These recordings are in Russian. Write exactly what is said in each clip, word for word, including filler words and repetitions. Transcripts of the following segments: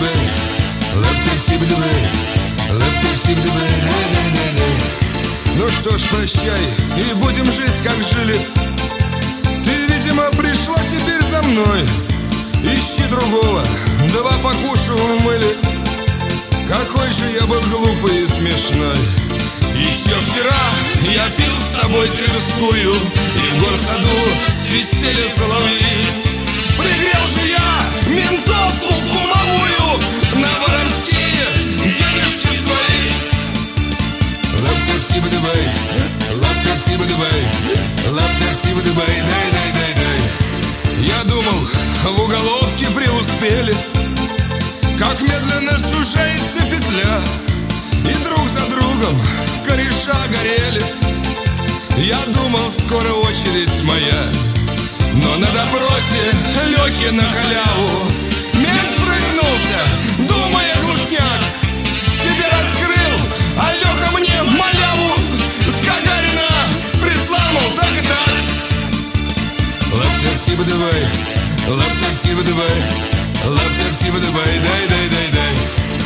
Ну что ж, прощай, и будем жить, как жили. Ты, видимо, пришла теперь за мной. Ищи другого, два покушу умыли. Какой же я был глупый и смешной. Еще вчера я пил с тобой Тверскую, и в горсаду свистели соловьи. Пригрел же я ментовку кумовую на воровские денежки свои. Лап-тап-сиба-дубай, лап-тап-сиба-дубай, лап-тап-сиба-дубай, дай-дай-дай-дай. Я думал, в уголовке преуспели, как медленно сужается петля, и друг за другом кореша горели. Я думал, скоро очередь моя, но на допросе Лёхи на халяву мент прыгнулся, думая глушняк. Тебе раскрыл, а Лёха мне маляву с Гагарина прислал, мол, так и так. Лап-тап-сиба-давай, лап-тап-сиба-давай, лап-тап-сиба-давай, дай-дай-дай-дай.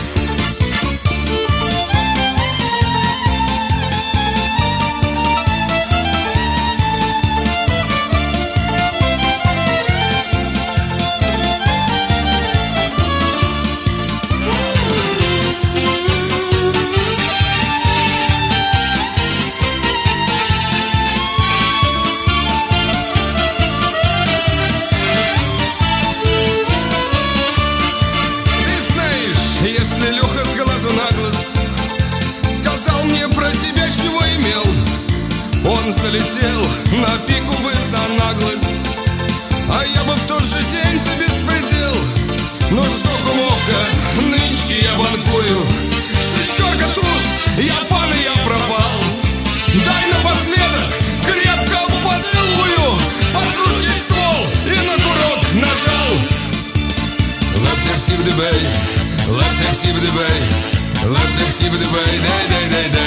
Залетел на пику бы за наглость, а я бы в тот же день за беспредел. Ну что, кумовка, нынче я банкую, шестерка туз, я пан и я пропал. Дай напоследок крепко поцелую, под руки ствол и на курок нажал. Лап-тап-сиба-дабай, лап-тап-сиба-дабай, лап-тап-сиба-дабай, дай-дай-дай-дай.